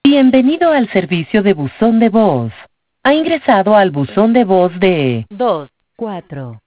Bienvenido al servicio de buzón de voz. Ha ingresado al buzón de voz de 2, 4,